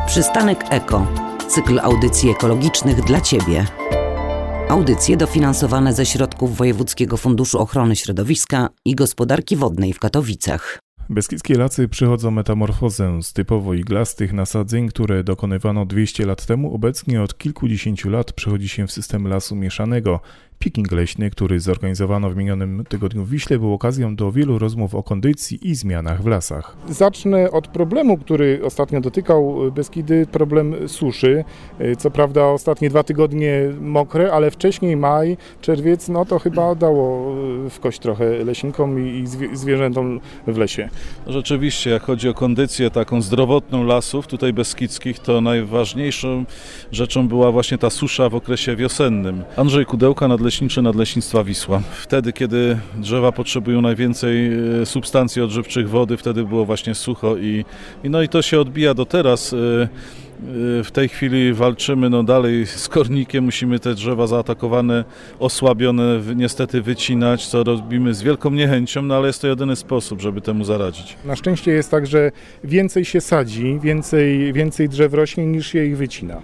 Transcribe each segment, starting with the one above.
Przystanek Eko. Cykl audycji ekologicznych dla Ciebie. Audycje dofinansowane ze środków Wojewódzkiego Funduszu Ochrony Środowiska i Gospodarki Wodnej w Katowicach. Beskidzkie lasy przechodzą metamorfozę z typowo iglastych nasadzeń, które dokonywano 200 lat temu. Obecnie od kilkudziesięciu lat przechodzi się w system lasu mieszanego. Piknik leśny, który zorganizowano w minionym tygodniu w Wiśle, był okazją do wielu rozmów o kondycji i zmianach w lasach. Zacznę od problemu, który ostatnio dotykał Beskidy, problem suszy. Co prawda ostatnie 2 tygodnie mokre, ale wcześniej maj, czerwiec, no to chyba dało w kość trochę leśnikom i zwierzętom w lesie. Rzeczywiście, jak chodzi o kondycję taką zdrowotną lasów tutaj beskidzkich, to najważniejszą rzeczą była właśnie ta susza w okresie wiosennym. Andrzej Kudełka, nadleśniczy Nadleśnictwa Wisła. Wtedy, kiedy drzewa potrzebują najwięcej substancji odżywczych wody, wtedy było właśnie sucho i to się odbija do teraz. W tej chwili walczymy dalej z kornikiem, musimy te drzewa zaatakowane, osłabione niestety wycinać, co robimy z wielką niechęcią, ale jest to jedyny sposób, żeby temu zaradzić. Na szczęście jest tak, że więcej się sadzi, więcej drzew rośnie niż się ich wycina.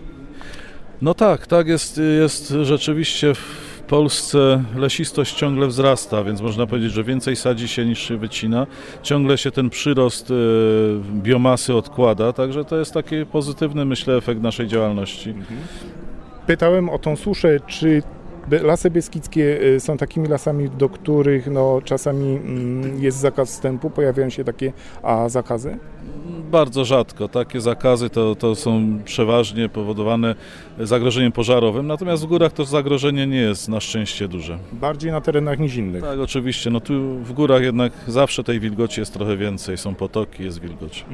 No tak jest rzeczywiście. W Polsce lesistość ciągle wzrasta, więc można powiedzieć, że więcej sadzi się niż się wycina. Ciągle się ten przyrost biomasy odkłada, także to jest taki pozytywny, myślę, efekt naszej działalności. Pytałem o tą suszę, czy lasy beskidzkie są takimi lasami, do których czasami jest zakaz wstępu, pojawiają się takie zakazy? Bardzo rzadko. Takie zakazy to są przeważnie powodowane zagrożeniem pożarowym, natomiast w górach to zagrożenie nie jest na szczęście duże. Bardziej na terenach nizinnych. Tak, oczywiście. Tu w górach jednak zawsze tej wilgoci jest trochę więcej. Są potoki, jest wilgoć.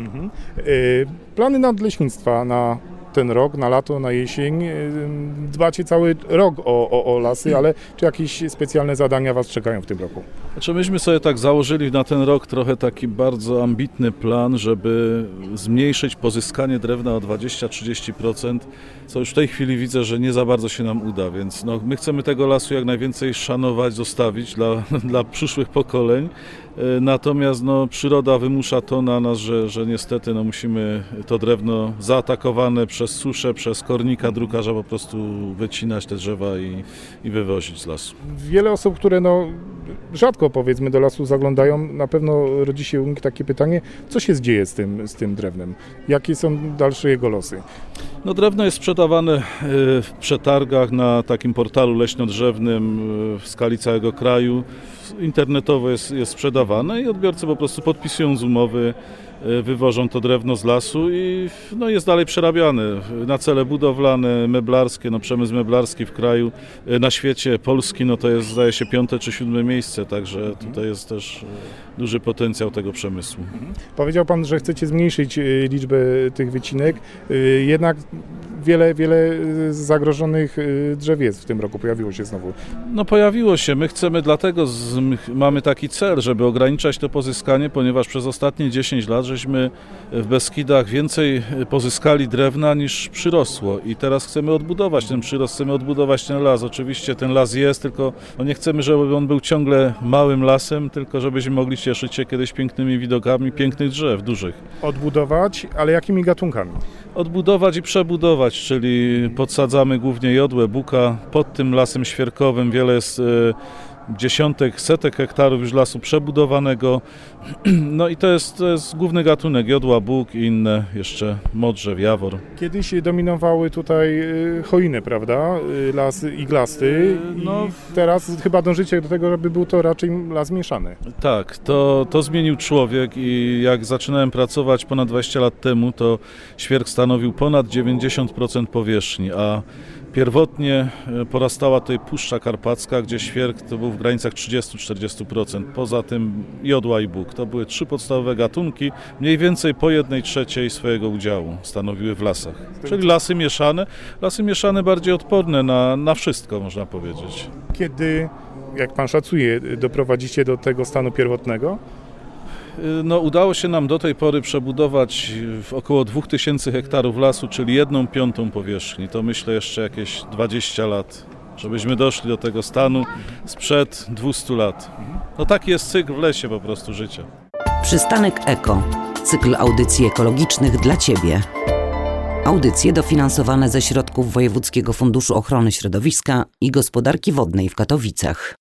Plany nadleśnictwa na ten rok, na lato, na jesień. Dbacie cały rok o lasy, ale czy jakieś specjalne zadania Was czekają w tym roku? Myśmy sobie tak założyli na ten rok trochę taki bardzo ambitny plan, żeby zmniejszyć pozyskanie drewna o 20-30%, co już w tej chwili widzę, że nie za bardzo się nam uda, więc my chcemy tego lasu jak najwięcej szanować, zostawić dla przyszłych pokoleń. Natomiast przyroda wymusza to na nas, że niestety musimy to drewno zaatakowane przez suszę, przez kornika, drukarza po prostu wycinać te drzewa i wywozić z lasu. Wiele osób, które rzadko powiedzmy do lasu zaglądają, na pewno rodzi się u nich takie pytanie, co się dzieje z tym drewnem? Jakie są dalsze jego losy? Drewno jest sprzedawane w przetargach na takim portalu leśnodrzewnym w skali całego kraju. Internetowo jest sprzedawane i odbiorcy po prostu podpisują z umowy, wywożą to drewno z lasu i jest dalej przerabiane na cele budowlane, meblarskie. Przemysł meblarski w kraju, na świecie Polski, to jest zdaje się 5. czy 7. miejsce, także tutaj jest też duży potencjał tego przemysłu. Powiedział Pan, że chcecie zmniejszyć liczbę tych wycinek, jednak wiele zagrożonych drzew jest w tym roku, pojawiło się znowu. Pojawiło się, my chcemy dlatego, mamy taki cel, żeby ograniczać to pozyskanie, ponieważ przez ostatnie 10 lat żeśmy w Beskidach więcej pozyskali drewna niż przyrosło i teraz chcemy odbudować ten przyrost, chcemy odbudować ten las. Oczywiście ten las jest, tylko nie chcemy, żeby on był ciągle małym lasem, tylko żebyśmy mogli cieszyć się kiedyś pięknymi widokami pięknych drzew, dużych. Odbudować, ale jakimi gatunkami? Odbudować i przebudować, czyli podsadzamy głównie jodłę, buka. Pod tym lasem świerkowym wiele jest dziesiątek, setek hektarów już lasu przebudowanego. I to jest główny gatunek, jodła, bóg i inne jeszcze modrzew, jawor. Kiedyś dominowały tutaj chojiny, prawda? Las iglasty i teraz chyba dążycie do tego, żeby był to raczej las mieszany. Tak, to zmienił człowiek i jak zaczynałem pracować ponad 20 lat temu, to świerk stanowił ponad 90% powierzchni, a pierwotnie porastała tutaj Puszcza Karpacka, gdzie świerk to był w granicach 30-40%. Poza tym jodła i bóg. To były 3 podstawowe gatunki, mniej więcej po 1/3 swojego udziału stanowiły w lasach. Czyli lasy mieszane bardziej odporne na wszystko, można powiedzieć. Kiedy, jak Pan szacuje, doprowadzicie do tego stanu pierwotnego? Udało się nam do tej pory przebudować w około 2000 hektarów lasu, czyli 1/5 powierzchni. To myślę jeszcze jakieś 20 lat, żebyśmy doszli do tego stanu sprzed 200 lat. Taki jest cykl w lesie po prostu życia. Przystanek Eko. Cykl audycji ekologicznych dla Ciebie. Audycje dofinansowane ze środków Wojewódzkiego Funduszu Ochrony Środowiska i Gospodarki Wodnej w Katowicach.